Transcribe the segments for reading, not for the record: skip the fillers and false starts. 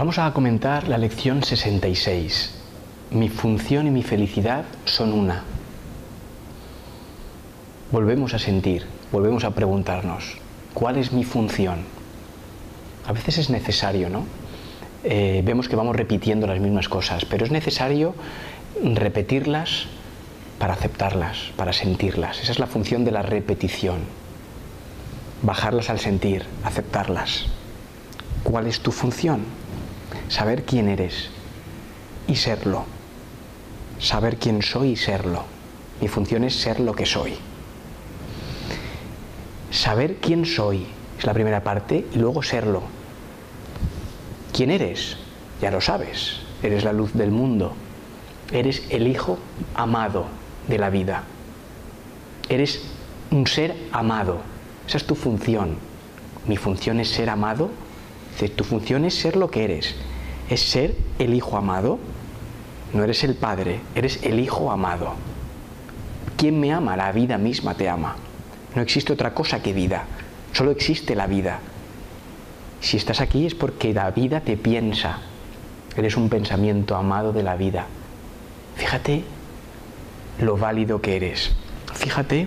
Vamos a comentar la lección 66. Mi función y mi felicidad son una. Volvemos a sentir, volvemos a preguntarnos, ¿cuál es mi función? A veces es necesario, ¿no? Vemos que vamos repitiendo las mismas cosas, pero es necesario repetirlas para aceptarlas, para sentirlas. Esa es la función de la repetición. Bajarlas al sentir, aceptarlas. ¿Cuál es tu función? Saber quién eres y serlo. Saber quién soy y serlo. Mi función es ser lo que soy. Saber quién soy es la primera parte y luego serlo. ¿Quién eres? Ya lo sabes. Eres la luz del mundo. Eres el hijo amado de la vida. Eres un ser amado. Esa es tu función. Mi función es ser amado. Tu función es ser lo que eres. Es ser el hijo amado. No eres el padre, eres el hijo amado. ¿Quién me ama? La vida misma te ama. No existe otra cosa que vida. Solo existe la vida. Si estás aquí es porque la vida te piensa. Eres un pensamiento amado de la vida. Fíjate lo válido que eres. Fíjate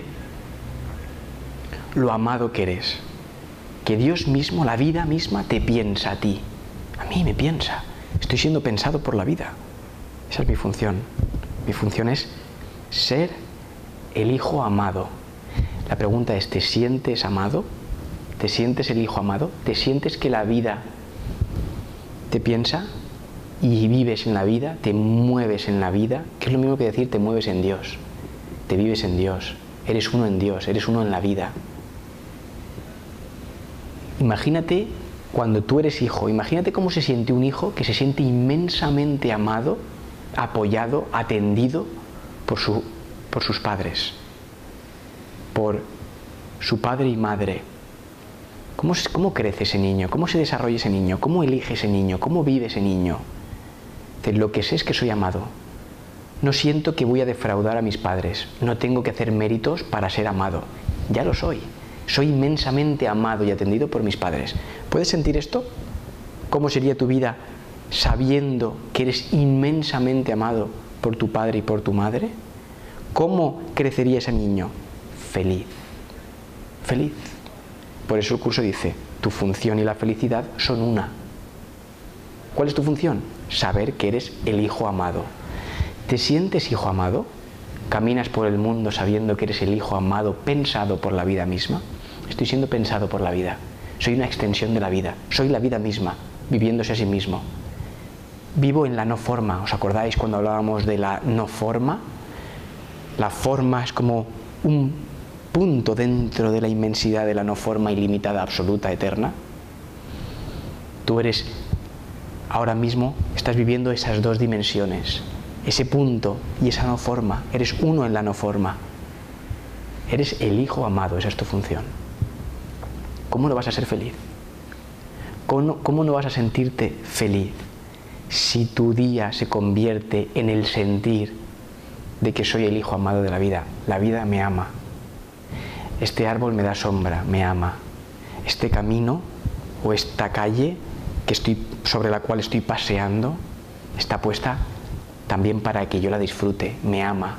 lo amado que eres. Que Dios mismo, la vida misma, te piensa a ti. A mí me piensa. Estoy siendo pensado por la vida. Esa es mi función. Mi función es ser el hijo amado. La pregunta es, ¿te sientes amado? ¿Te sientes el hijo amado? ¿Te sientes que la vida te piensa y vives en la vida? ¿Te mueves en la vida? Que es lo mismo que decir te mueves en Dios. Te vives en Dios. Eres uno en Dios. Eres uno en la vida. Imagínate cuando tú eres hijo. Imagínate cómo se siente un hijo que se siente inmensamente amado, apoyado, atendido por sus padres. Por su padre y madre. ¿Cómo crece ese niño? ¿Cómo se desarrolla ese niño? ¿Cómo elige ese niño? ¿Cómo vive ese niño? Lo que sé es que soy amado. No siento que voy a defraudar a mis padres. No tengo que hacer méritos para ser amado. Ya lo soy. Soy inmensamente amado y atendido por mis padres. ¿Puedes sentir esto? ¿Cómo sería tu vida sabiendo que eres inmensamente amado por tu padre y por tu madre? ¿Cómo crecería ese niño? Feliz. Feliz. Por eso el curso dice, tu función y la felicidad son una. ¿Cuál es tu función? Saber que eres el hijo amado. ¿Te sientes hijo amado? ¿Caminas por el mundo sabiendo que eres el hijo amado, pensado por la vida misma? Estoy siendo pensado por la vida. Soy una extensión de la vida. Soy la vida misma, viviéndose a sí mismo. Vivo en la no forma. ¿Os acordáis cuando hablábamos de la no forma? La forma es como un punto dentro de la inmensidad de la no forma ilimitada, absoluta, eterna. Tú eres, ahora mismo, estás viviendo esas dos dimensiones. Ese punto y esa no forma. Eres uno en la no forma. Eres el hijo amado, esa es tu función. ¿Cómo no vas a ser feliz? ¿Cómo no vas a sentirte feliz si tu día se convierte en el sentir de que soy el hijo amado de la vida? La vida me ama. Este árbol me da sombra, me ama. Este camino o esta calle sobre la cual estoy paseando está puesta también para que yo la disfrute, me ama.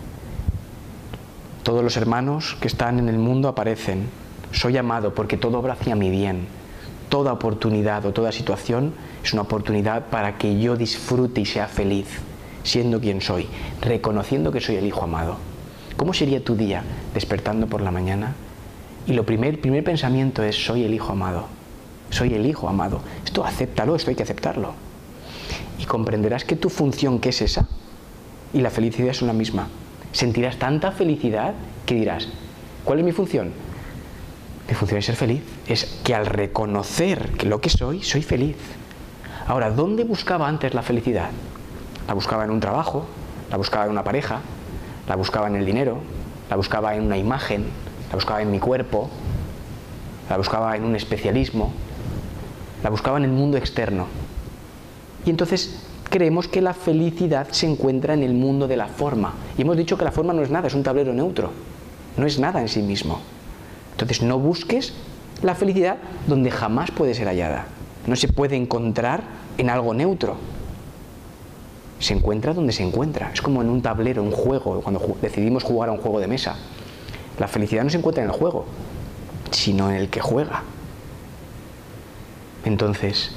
Todos los hermanos que están en el mundo aparecen. Soy amado porque todo obra hacia mi bien. Toda oportunidad o toda situación es una oportunidad para que yo disfrute y sea feliz, siendo quien soy, reconociendo que soy el hijo amado. ¿Cómo sería tu día despertando por la mañana? Y el primer pensamiento es, soy el hijo amado. Soy el hijo amado. Esto acéptalo, esto hay que aceptarlo. Y comprenderás que tu función, que es esa, y la felicidad son la misma. Sentirás tanta felicidad que dirás, ¿cuál es mi función? Mi función es ser feliz. Es que al reconocer que lo que soy feliz. Ahora, ¿dónde buscaba antes la felicidad? La buscaba en un trabajo, la buscaba en una pareja, la buscaba en el dinero, la buscaba en una imagen, la buscaba en mi cuerpo, la buscaba en un especialismo, la buscaba en el mundo externo. Y entonces creemos que la felicidad se encuentra en el mundo de la forma. Y hemos dicho que la forma no es nada, es un tablero neutro. No es nada en sí mismo. Entonces no busques la felicidad donde jamás puede ser hallada. No se puede encontrar en algo neutro. Se encuentra donde se encuentra. Es como en un tablero, un juego, cuando decidimos jugar a un juego de mesa. La felicidad no se encuentra en el juego, sino en el que juega. Entonces,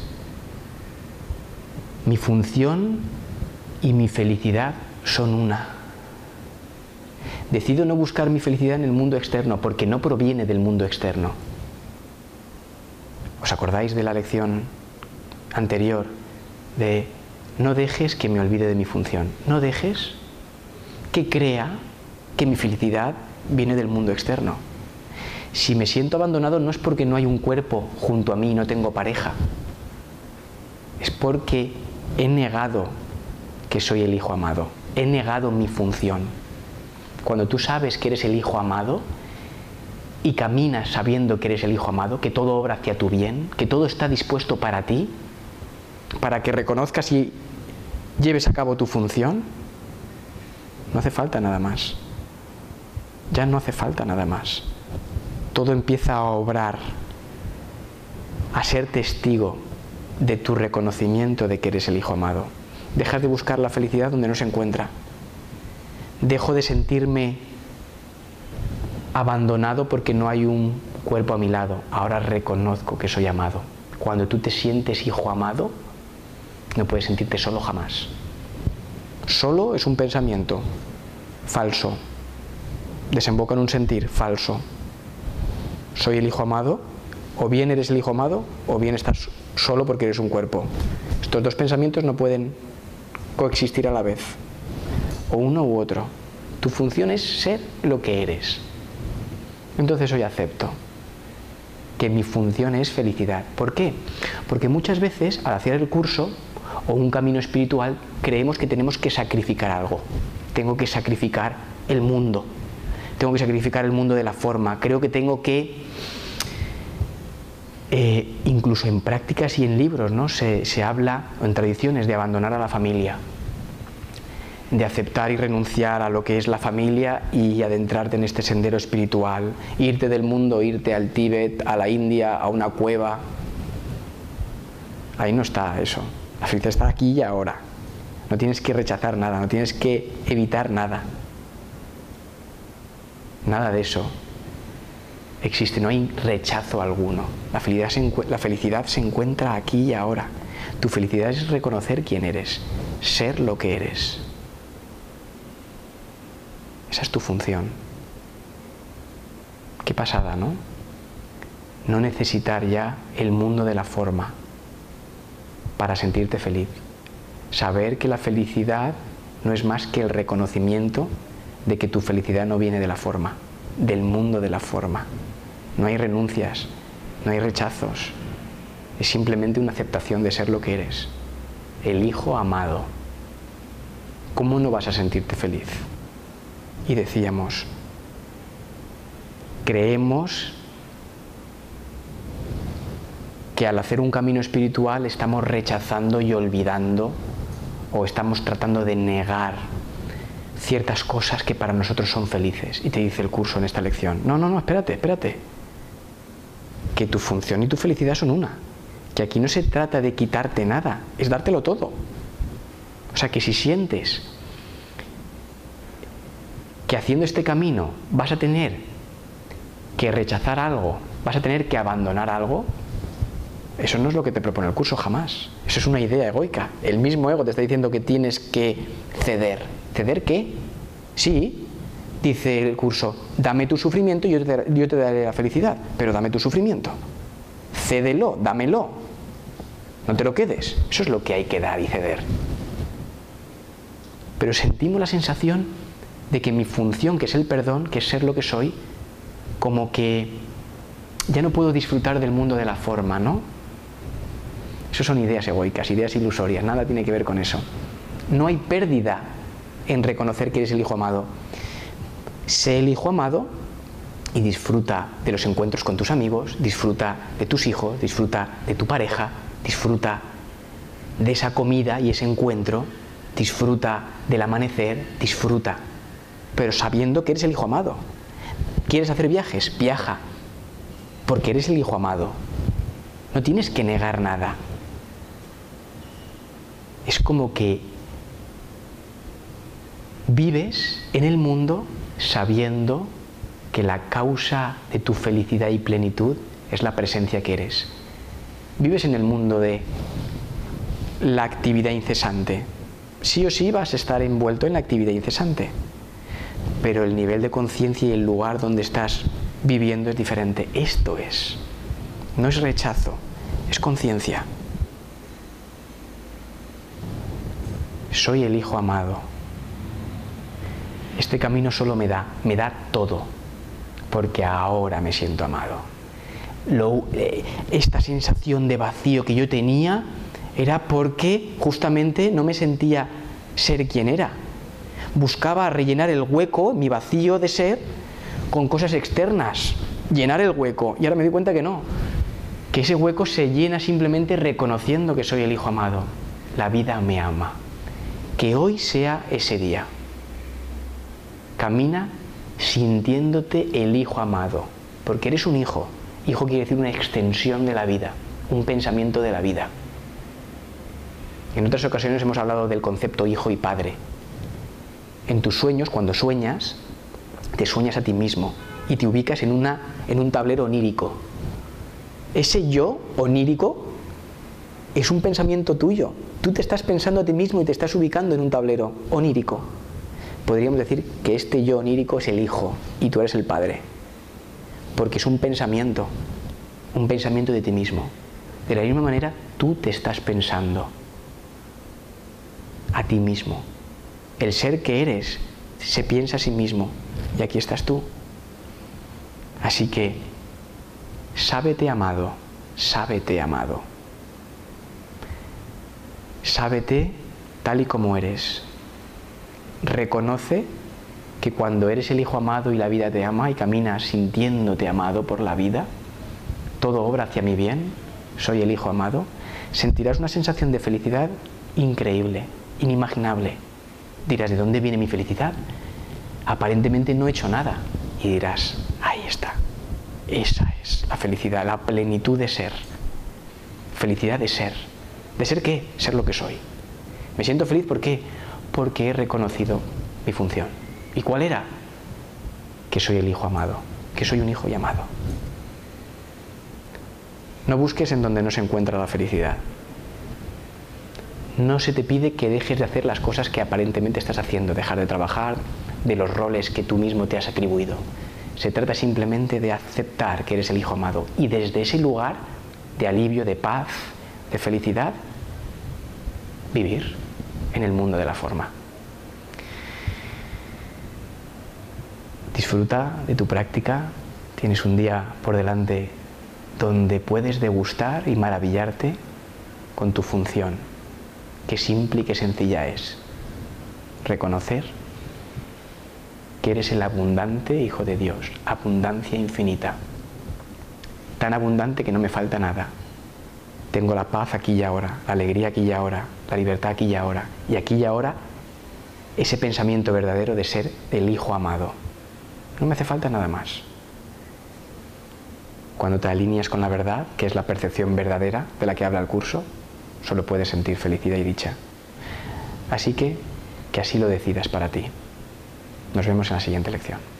mi función y mi felicidad son una. Decido no buscar mi felicidad en el mundo externo porque no proviene del mundo externo. ¿Os acordáis de la lección anterior de no dejes que me olvide de mi función? No dejes que crea que mi felicidad viene del mundo externo. Si me siento abandonado no es porque no hay un cuerpo junto a mí y no tengo pareja. Es porque he negado que soy el hijo amado. He negado mi función. Cuando tú sabes que eres el hijo amado y caminas sabiendo que eres el hijo amado, que todo obra hacia tu bien, que todo está dispuesto para ti, para que reconozcas y lleves a cabo tu función, no hace falta nada más. Ya no hace falta nada más. Todo empieza a obrar, a ser testigo de tu reconocimiento de que eres el hijo amado. Dejas de buscar la felicidad donde no se encuentra. Dejo de sentirme abandonado porque no hay un cuerpo a mi lado. Ahora reconozco que soy amado. Cuando tú te sientes hijo amado, no puedes sentirte solo jamás. Solo es un pensamiento falso. Desemboca en un sentir falso. Soy el hijo amado, o bien eres el hijo amado, o bien estás solo porque eres un cuerpo. Estos dos pensamientos no pueden coexistir a la vez. O uno u otro. Tu función es ser lo que eres. Entonces hoy acepto que mi función es felicidad. ¿Por qué? Porque muchas veces al hacer el curso o un camino espiritual creemos que tenemos que sacrificar algo. Tengo que sacrificar el mundo. Tengo que sacrificar el mundo de la forma. Creo que tengo que, incluso en prácticas y en libros, ¿no? Se habla, en tradiciones, de abandonar a la familia, de aceptar y renunciar a lo que es la familia y adentrarte en este sendero espiritual, irte del mundo, irte al Tíbet, a la India, a una cueva. Ahí no está eso. La felicidad está aquí y ahora. No tienes que rechazar nada, no tienes que evitar nada. Nada de eso existe, no hay rechazo alguno. La felicidad se encuentra aquí y ahora. Tu felicidad es reconocer quién eres, ser lo que eres. Esa es tu función. Qué pasada, ¿no? No necesitar ya el mundo de la forma para sentirte feliz. Saber que la felicidad no es más que el reconocimiento de que tu felicidad no viene de la forma, del mundo de la forma. No hay renuncias, no hay rechazos. Es simplemente una aceptación de ser lo que eres. El hijo amado. ¿Cómo no vas a sentirte feliz? Y decíamos, creemos que al hacer un camino espiritual estamos rechazando y olvidando o estamos tratando de negar ciertas cosas que para nosotros son felices. Y te dice el curso en esta lección, no, espérate, que tu función y tu felicidad son una, que aquí no se trata de quitarte nada, es dártelo todo. O sea que si sientes que haciendo este camino vas a tener que rechazar algo, vas a tener que abandonar algo, eso no es lo que te propone el curso jamás. Eso es una idea egoica. El mismo ego te está diciendo que tienes que ceder. ¿Ceder qué? Sí, dice el curso, dame tu sufrimiento y yo te daré la felicidad, pero dame tu sufrimiento. Cédelo, dámelo. No te lo quedes. Eso es lo que hay que dar y ceder. Pero sentimos la sensación de que mi función, que es el perdón, que es ser lo que soy, como que ya no puedo disfrutar del mundo de la forma, ¿no? Eso son ideas egoicas, ideas ilusorias, nada tiene que ver con eso. No hay pérdida en reconocer que eres el hijo amado. Sé el hijo amado y disfruta de los encuentros con tus amigos, disfruta de tus hijos, disfruta de tu pareja, disfruta de esa comida y ese encuentro, disfruta del amanecer, disfruta, pero sabiendo que eres el hijo amado. ¿Quieres hacer viajes? Viaja, porque eres el hijo amado. No tienes que negar nada. Es como que vives en el mundo sabiendo que la causa de tu felicidad y plenitud es la presencia que eres. Vives en el mundo de la actividad incesante. Sí o sí vas a estar envuelto en la actividad incesante, pero el nivel de conciencia y el lugar donde estás viviendo es diferente. Esto es, no es rechazo, es conciencia. Soy el hijo amado. Este camino solo me da todo, porque ahora me siento amado. Esta sensación de vacío que yo tenía era porque justamente no me sentía ser quien era. Buscaba rellenar el hueco, mi vacío de ser, con cosas externas, llenar el hueco. Y ahora me doy cuenta que no, que ese hueco se llena simplemente reconociendo que soy el hijo amado. La vida me ama. Que hoy sea ese día. Camina sintiéndote el hijo amado, porque eres un hijo. Hijo quiere decir una extensión de la vida, un pensamiento de la vida. En otras ocasiones hemos hablado del concepto hijo y padre. En tus sueños, cuando sueñas, te sueñas a ti mismo y te ubicas en un tablero onírico. Ese yo onírico es un pensamiento tuyo. Tú te estás pensando a ti mismo y te estás ubicando en un tablero onírico. Podríamos decir que este yo onírico es el hijo y tú eres el padre, porque es un pensamiento de ti mismo. De la misma manera, tú te estás pensando a ti mismo. El ser que eres se piensa a sí mismo y aquí estás tú. Así que, sábete amado, sábete amado. Sábete tal y como eres. Reconoce que cuando eres el hijo amado y la vida te ama y caminas sintiéndote amado por la vida, todo obra hacia mi bien, soy el hijo amado, sentirás una sensación de felicidad increíble, inimaginable. Dirás, ¿de dónde viene mi felicidad? Aparentemente no he hecho nada. Y dirás, ahí está. Esa es la felicidad, la plenitud de ser. Felicidad de ser. ¿De ser qué? Ser lo que soy. Me siento feliz, ¿por qué? Porque he reconocido mi función. ¿Y cuál era? Que soy el hijo amado, que soy un hijo llamado. No busques en donde no se encuentra la felicidad. No se te pide que dejes de hacer las cosas que aparentemente estás haciendo, dejar de trabajar, de los roles que tú mismo te has atribuido. Se trata simplemente de aceptar que eres el hijo amado y desde ese lugar de alivio, de paz, de felicidad, vivir en el mundo de la forma. Disfruta de tu práctica. Tienes un día por delante donde puedes degustar y maravillarte con tu función. Qué simple y qué sencilla es. Reconocer que eres el abundante Hijo de Dios, abundancia infinita. Tan abundante que no me falta nada. Tengo la paz aquí y ahora, la alegría aquí y ahora, la libertad aquí y ahora. Y aquí y ahora ese pensamiento verdadero de ser el Hijo amado. No me hace falta nada más. Cuando te alineas con la verdad, que es la percepción verdadera de la que habla el curso, solo puedes sentir felicidad y dicha. Así que así lo decidas para ti. Nos vemos en la siguiente lección.